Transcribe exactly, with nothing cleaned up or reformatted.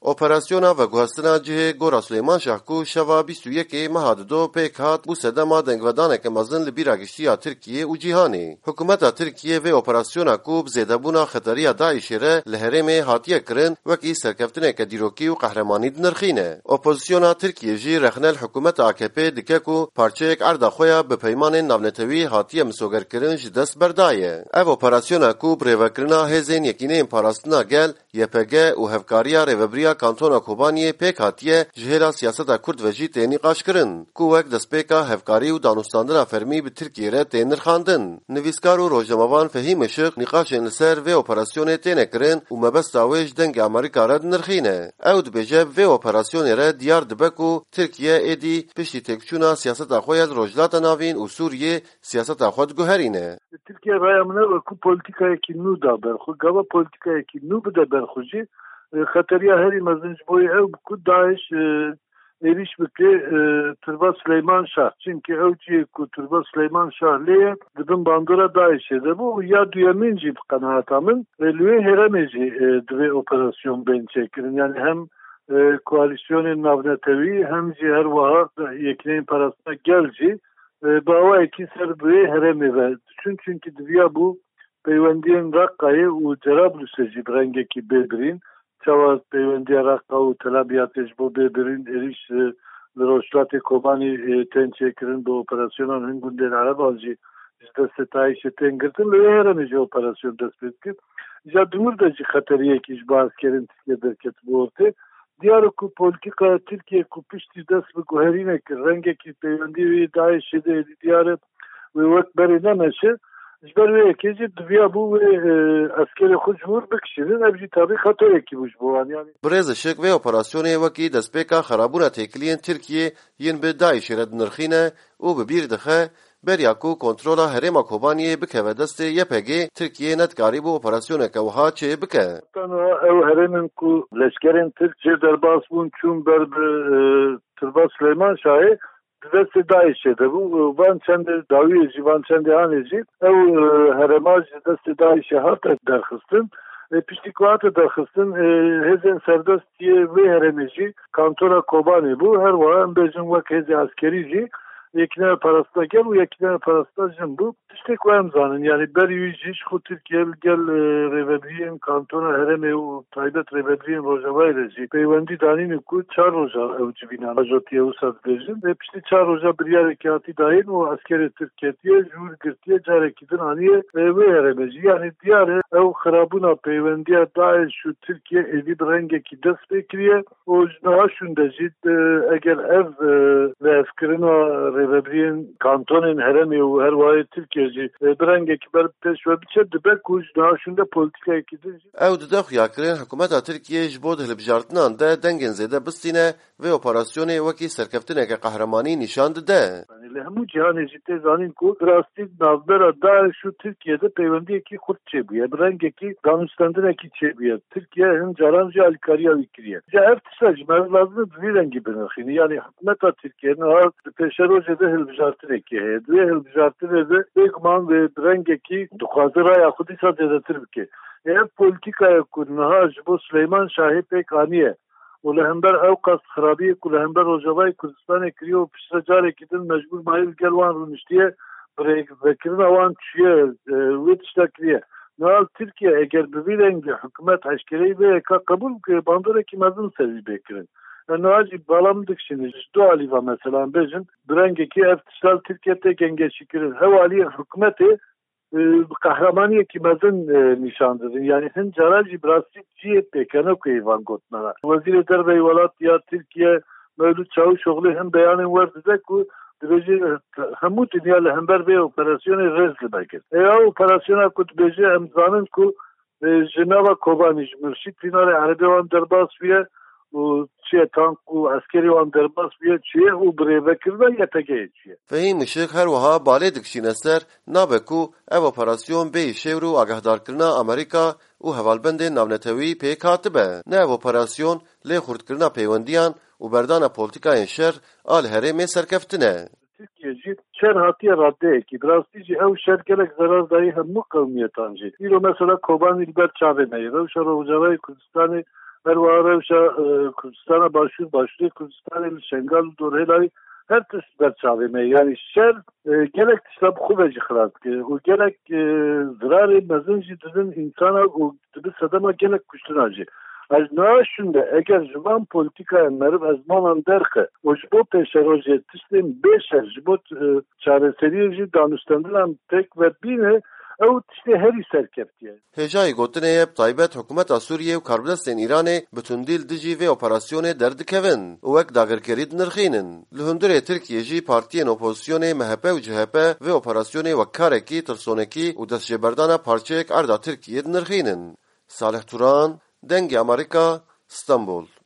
Operasyona veguhestina cihê Gora Suleyman Şah ku şeva bîst û yekê meha di do pêk hat bû sedema dengvedaneke mezin li bîra giştiya Tirkiye û cîhanê. Hikûmeta Tirkiye vê operasyona ku bi zêdebûna xeteriya Daişê re li herêmê hatiye kirin wekî serkeftineke dîrokî û qehremanî dinirxîne. Opozisyona Tirkiye jî rexnel hikûmeta A K P dike ku parçeyek erda xwe ya bi peymanên navnetewî hatiye misogerkirin ji dest berdaye. Ev operasyona ku bi rêvekirina hêzên yekîneyên parastina gel, Y P G û hevkariya rêveberiya Kantona Kobaniyê pêk hatiye ji hêla siyaseta Kurd ve jî tê nîqaş kirin ku wek destpêka hevkarî û danûstandina fermî bi Tirkiye re tê nirxandin. Nivîskar û rojnamevan Fehîm Işık nîqaşên li ser vê operasyonê têne kirin û mebesta wê ji dengê Amerîka re dinirxîne. Ew dibêje vê operasyonê re diyar dibe ku Tirkiye êdî piştî têkçûna siyaseta xwe ya li Rojhilata Navîn û Sûriyê siyaseta xwe diguherîne. Tirkiye raya min e ku polîtikayekî nû da berxwe, gava polîtikayekî nû bide berxwe jî xeteriya herî mezin ji bo ew ku Daeş êriş bike Turba Suleyman Şah. Çünkü ew ciyê ku Turba Suleyman Şah lê dibin bandora Daişê de bû ya duyemîn jî bi qenaata min li wê herêmê jî divê operasyon bên çêkirin. Yani hem koalisyonên navnetewî hem jî her wiha yekîneyên parastina gel jî bawayekî ser bi wê herêmê ve diçûn çünkü diviya bû peywendiyên Raqqayê û Cerablusê jî bi rengekî bêbirîn. Çawa peyvendiya Raqqa û Telabiyatê ji bo bêbirîn êriş li Rojhilatê Kobanî tên çêkirin bi operasyona hin gundên Ereban jî ji destê Daişê tên girtin li wê herêmê jî operasyon dest pê dikir. Ja dumur de jî xeteriyekî ji bo askerên Tirkiye derketibû ortê. Diyar ku polîtika Tirkiye ku piştî dest bi guherînê kir rengekî peywendî wê Daişê de êdî diyar e wê wek berê nemeşe. Ji ber wê yekê jî diviya bû wê askerê xwe ji wir bikişînin ev jî tabî xeterekî bû ji bo wan yani. Bi rêz Işık vê operasyonê wekî destpêka xerabûna têkiliyên Tirkiye yên bi Daişê re dinirxîne û bi bîr dixe beriya ku kontrola herêma Kobaniyê bikeve destê Y P G Tirkiye netkarî bû operasyoneke wiha çê bike. Ew herêmin ku leşkerên Tirk jê derbas bûn çûn ber bi Turba Suleyman Şahê destê Daişê de bû van çendê dawiyê jî van çendê anê jî ew herêma ji destê Daişê hate derxistin. Piştî ku hate derxistin hêzên serdestiyê wê herêmê jî Kantona Kobanî bû her wiha em bêjin wek hêzê askerî jî yekîneyê parastina gel û yekîneyê parastina jin bû. Tiştê ku em zanin yani berî wî jî ji xwe Tirkiye gel rêveberiyên Kantona herêmê û taybet rêveberiyên Rojavayê re jî peywendî danîne ku çar roja ew civînan ajotiye wisa dibêjin vê piştî çar roja biryarekî hatî dayîn û askerê Tirkiyetiye ji wir girtiye carekî din aniye wê herêmê jî yani diyar e ew xirabûna peywendiya Daeş û Tirkiye êdî bi rengekî dest pê kiriye û ji niha şûn de jî eger ev vevkirina rêveberiyên kantonên herêmê û her wayê Tirkiye jî bi rengekî ber pêş ve biçe dibe ku ji niha şûn de polîtikayekî din jî. Ew dide xuyakirin hikûmeta Tirkiye ji bo hilbijartinan de dengên zêde bistîne vê operasyonê wekî serkeftineke qehremanî nîşan dide. Li hemû cîhanê jî tê zanîn ku bi rastî navbera Daeş û Tirkiye'de peywendiyekî xurt çêbûye bi rengekî danûstandinekî çêbûye. Tirkiye hin caran jî alîkariya wî kiriye. Ja ev tişta jî me lazim bi vî rengî binirxîne yani hikûmeta Tirkiye'nin ha pêşerojê de hilbijartinekî heye. Divê hilbijartinê de bêguman vê bi rengekî dixwaze raya xwe dîsa zêdetir bike. Ev polîtikaya ku niha ji bo Suleyman Şahê pêk aniye û li hember ew qas xirabiyê ku li hember Rojavayê Kurdistanê kiriye û piştre carekî din mecbûr mayî gel wan rûniştiye bi rêvekirina wan çûye wê tişta kiriye. Nihal Tirkiye eger bi vî rengî hikûmet eşkereyî vê yeka qebûl bike bandorekî mezin serî bêkirin. Nihal jî bala min dikişîne ji du alîva mesela bêjin bi rengekî ev tiştal Tirkiye tê gengeşî kirin. Hev aliyê hikûmetê qehremaniyekî mezin nîşan didin. Yani hin cara jî bi rastî ciyê pêkene ku hêvan gotmena. Wezîrê Derve Welatiya Tirkiye Mevlût Çavuşoğlu hin beyanên wer dide ku dibêje hemû dinya li hember vê operasyonê rêz dibekir. Eya operasyona ku dibêje em zanin ku ji nava Kobanî ji Murşîd Pînarê Erebê wan derbas bûye û çiye tank û askerî wan derbas bûye çiye û bi rêvekirina Y P G'yê çiye. Fehîm Işık her wiha balê dikişîne ser nabe ku ev operasyon bêyî şêwr û agahdarkirina Amerîka û hevalbendên navnetewî pêk hatibe. Ne ev operasyon lê xurtkirina peywendiyan û berdana polîtikayên şer a li herêmê serkeftine. Tirkiye jî şer hatiye raddeyekî bi rastî jî ew şer gelek zarar dayî hemû qewmiyetan jî. Îro mesela Kobanî li ber çavê me ye. Rewşa Rojavayê Kurdistanê Erva revşa Kurdistan'a başlıyor, başlıyor Kurdistan el Şengal Dorhelay her test berçavime yani şer gerek İslam kuvveci kırat o gerek zirari mezinci düzün insana o düzü sadama gerek kuştunacı. Az naaşunda eğer zaman politikaya merv azmanan derke o jbo peşeroje tislim beşer jbo çareserici danıştandılan tek ve bine او tişte heri serkeftiye. Hejayê gotinê ye taybet hikûmeta Sûriyê û Karbirdestên Îranê bi tundî li dijî vê operasyonê derdikevin û wek dagirkerî dinirxînin. Li hundirê Tirkiye jî partiyên opozisyonê M H P û C H P vê operasyonê wek karekî tirsonekî û destjêberdana parçeyek erda Tirkiye dinirxînin. Salih Turan, Dengê Amerîka, İstanbul.